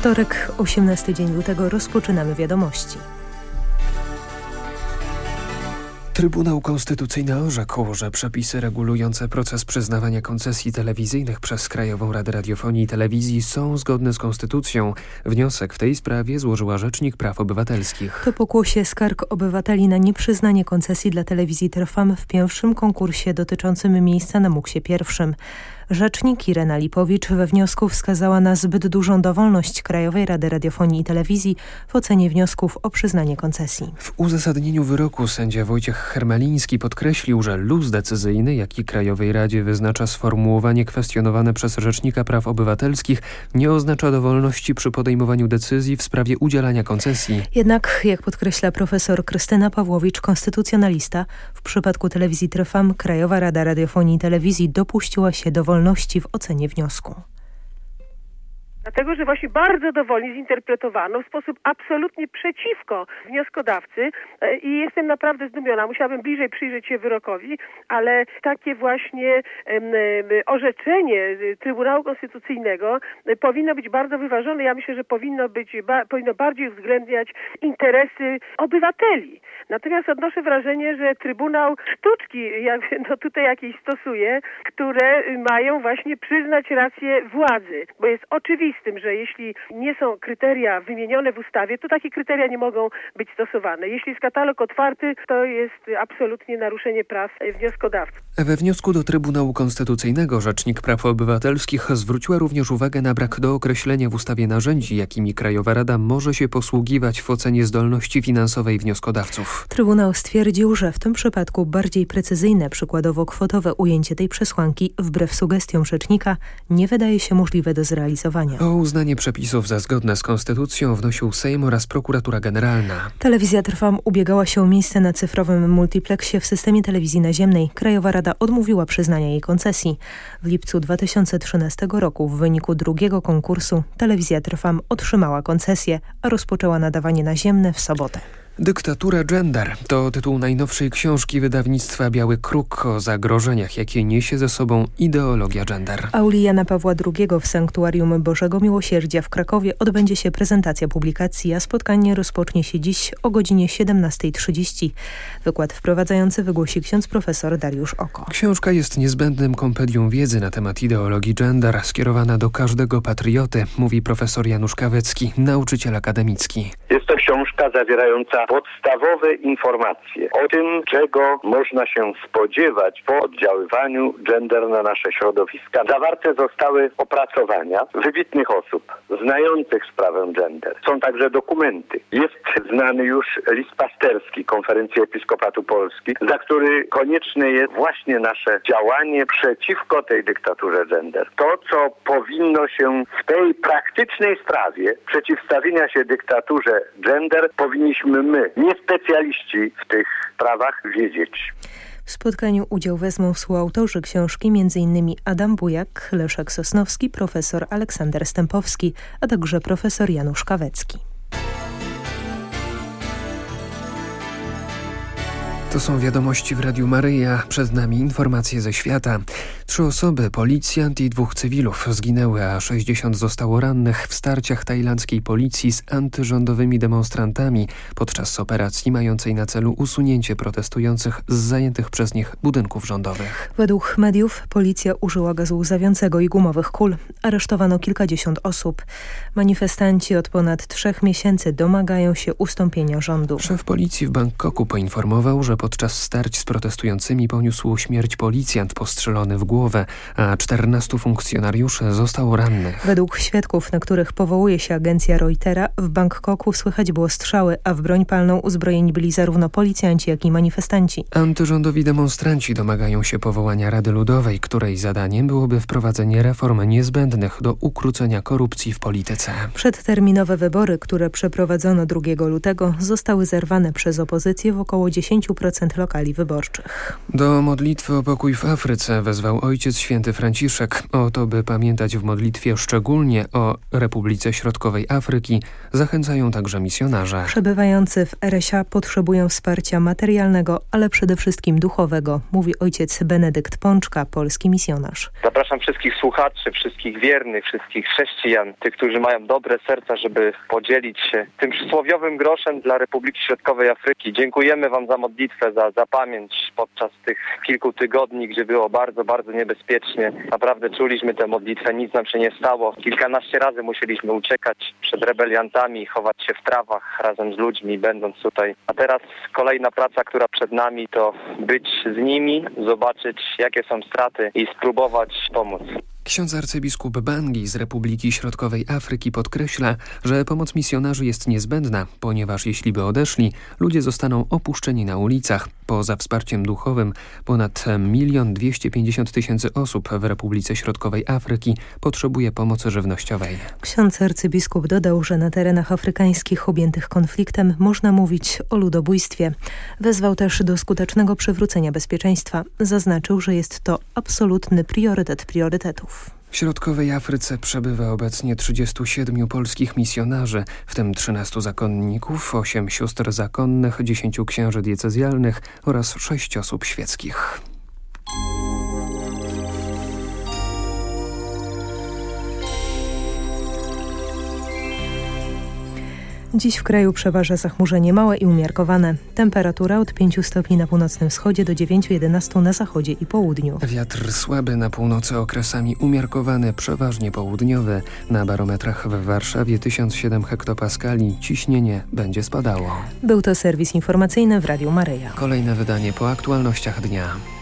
Wtorek, 18 dzień lutego, rozpoczynamy wiadomości. Trybunał Konstytucyjny orzekł, że przepisy regulujące proces przyznawania koncesji telewizyjnych przez Krajową Radę Radiofonii i Telewizji są zgodne z konstytucją. Wniosek w tej sprawie złożyła Rzecznik Praw Obywatelskich. To pokłosie skarg obywateli na nieprzyznanie koncesji dla telewizji Trwam w pierwszym konkursie dotyczącym miejsca na Muksie I. Rzecznik Irena Lipowicz we wniosku wskazała na zbyt dużą dowolność Krajowej Rady Radiofonii i Telewizji w ocenie wniosków o przyznanie koncesji. W uzasadnieniu wyroku sędzia Wojciech Hermeliński podkreślił, że luz decyzyjny, jaki Krajowej Radzie wyznacza sformułowanie kwestionowane przez Rzecznika Praw Obywatelskich, nie oznacza dowolności przy podejmowaniu decyzji w sprawie udzielania koncesji. Jednak, jak podkreśla profesor Krystyna Pawłowicz, konstytucjonalista, w przypadku telewizji Trwam Krajowa Rada Radiofonii i Telewizji dopuściła się dowolności w ocenie wniosku. Dlatego, że właśnie bardzo dowolnie zinterpretowano w sposób absolutnie przeciwko wnioskodawcy i jestem naprawdę zdumiona. Musiałabym bliżej przyjrzeć się wyrokowi, ale takie właśnie orzeczenie Trybunału Konstytucyjnego powinno być bardzo wyważone. Ja myślę, że powinno bardziej uwzględniać interesy obywateli. Natomiast odnoszę wrażenie, że Trybunał sztuczki tutaj jakieś stosuje, które mają właśnie przyznać rację władzy, bo jest oczywistym, że jeśli nie są kryteria wymienione w ustawie, to takie kryteria nie mogą być stosowane. Jeśli jest katalog otwarty, to jest absolutnie naruszenie praw wnioskodawców. We wniosku do Trybunału Konstytucyjnego Rzecznik Praw Obywatelskich zwróciła również uwagę na brak dookreślenia w ustawie narzędzi, jakimi Krajowa Rada może się posługiwać w ocenie zdolności finansowej wnioskodawców. Trybunał stwierdził, że w tym przypadku bardziej precyzyjne, przykładowo kwotowe ujęcie tej przesłanki, wbrew sugestiom rzecznika, nie wydaje się możliwe do zrealizowania. O uznanie przepisów za zgodne z konstytucją wnosił Sejm oraz Prokuratura Generalna. Telewizja Trwam ubiegała się o miejsce na cyfrowym multipleksie w systemie telewizji naziemnej. Krajowa Rada odmówiła przyznania jej koncesji. W lipcu 2013 roku w wyniku drugiego konkursu telewizja Trwam otrzymała koncesję, a rozpoczęła nadawanie naziemne w sobotę. Dyktatura gender to tytuł najnowszej książki wydawnictwa Biały Kruk o zagrożeniach, jakie niesie ze sobą ideologia gender. Auli Jana Pawła II w Sanktuarium Bożego Miłosierdzia w Krakowie odbędzie się prezentacja publikacji, a spotkanie rozpocznie się dziś o godzinie 17:30. Wykład wprowadzający wygłosi ksiądz profesor Dariusz Oko. Książka jest niezbędnym kompendium wiedzy na temat ideologii gender, skierowana do każdego patrioty, mówi profesor Janusz Kawecki, nauczyciel akademicki. Jest to książka zawierająca podstawowe informacje o tym, czego można się spodziewać po oddziaływaniu gender na nasze środowiska. Zawarte zostały opracowania wybitnych osób znających sprawę gender. Są także dokumenty. Jest znany już list pasterski Konferencji Episkopatu Polski, za który konieczne jest właśnie nasze działanie przeciwko tej dyktaturze gender. To, co powinno się w tej praktycznej sprawie przeciwstawienia się dyktaturze gender, powinniśmy my, nie specjaliści w tych sprawach, wiedzieć. W spotkaniu udział wezmą współautorzy książki m.in. Adam Bujak, Leszek Sosnowski, profesor Aleksander Stępowski, a także profesor Janusz Kawecki. To są wiadomości w Radiu Maryja. Przed nami informacje ze świata. 3 osoby, policjant i 2 cywilów zginęły, a 60 zostało rannych w starciach tajlandzkiej policji z antyrządowymi demonstrantami podczas operacji mającej na celu usunięcie protestujących z zajętych przez nich budynków rządowych. Według mediów policja użyła gazu łzawiącego i gumowych kul. Aresztowano kilkadziesiąt osób. Manifestanci od ponad 3 miesięcy domagają się ustąpienia rządu. Szef policji w Bangkoku poinformował, że podczas starć z protestującymi poniósł śmierć policjant postrzelony w głowę, a 14 funkcjonariuszy zostało rannych. Według świadków, na których powołuje się agencja Reutera, w Bangkoku słychać było strzały, a w broń palną uzbrojeni byli zarówno policjanci, jak i manifestanci. Antyrządowi demonstranci domagają się powołania Rady Ludowej, której zadaniem byłoby wprowadzenie reform niezbędnych do ukrócenia korupcji w polityce. Przedterminowe wybory, które przeprowadzono 2 lutego, zostały zerwane przez opozycję w około 10% 10% lokali wyborczych. Do modlitwy o pokój w Afryce wezwał Ojciec Święty Franciszek. O to, by pamiętać w modlitwie szczególnie o Republice Środkowej Afryki, zachęcają także misjonarze. Przebywający w RSA potrzebują wsparcia materialnego, ale przede wszystkim duchowego, mówi ojciec Benedykt Pączka, polski misjonarz. Zapraszam wszystkich słuchaczy, wszystkich wiernych, wszystkich chrześcijan, tych, którzy mają dobre serca, żeby podzielić się tym przysłowiowym groszem dla Republiki Środkowej Afryki. Dziękujemy Wam za modlitwę, za pamięć podczas tych kilku tygodni, gdzie było bardzo, bardzo niebezpiecznie. Naprawdę czuliśmy tę modlitwę, nic nam się nie stało. Kilkanaście razy musieliśmy uciekać przed rebeliantami, chować się w trawach razem z ludźmi, będąc tutaj. A teraz kolejna praca, która przed nami, to być z nimi, zobaczyć, jakie są straty i spróbować pomóc. Ksiądz arcybiskup Bangi z Republiki Środkowej Afryki podkreśla, że pomoc misjonarzy jest niezbędna, ponieważ jeśli by odeszli, ludzie zostaną opuszczeni na ulicach. Poza wsparciem duchowym ponad 1 250 000 osób w Republice Środkowej Afryki potrzebuje pomocy żywnościowej. Ksiądz arcybiskup dodał, że na terenach afrykańskich objętych konfliktem można mówić o ludobójstwie. Wezwał też do skutecznego przywrócenia bezpieczeństwa. Zaznaczył, że jest to absolutny priorytet priorytetów. W Środkowej Afryce przebywa obecnie 37 polskich misjonarzy, w tym 13 zakonników, 8 sióstr zakonnych, 10 księży diecezjalnych oraz 6 osób świeckich. Dziś w kraju przeważa zachmurzenie małe i umiarkowane. Temperatura od 5 stopni na północnym wschodzie do 9-11 na zachodzie i południu. Wiatr słaby na północy, okresami umiarkowany, przeważnie południowy. Na barometrach w Warszawie 1007 hektopaskali. Ciśnienie będzie spadało. Był to serwis informacyjny w Radiu Maryja. Kolejne wydanie po aktualnościach dnia.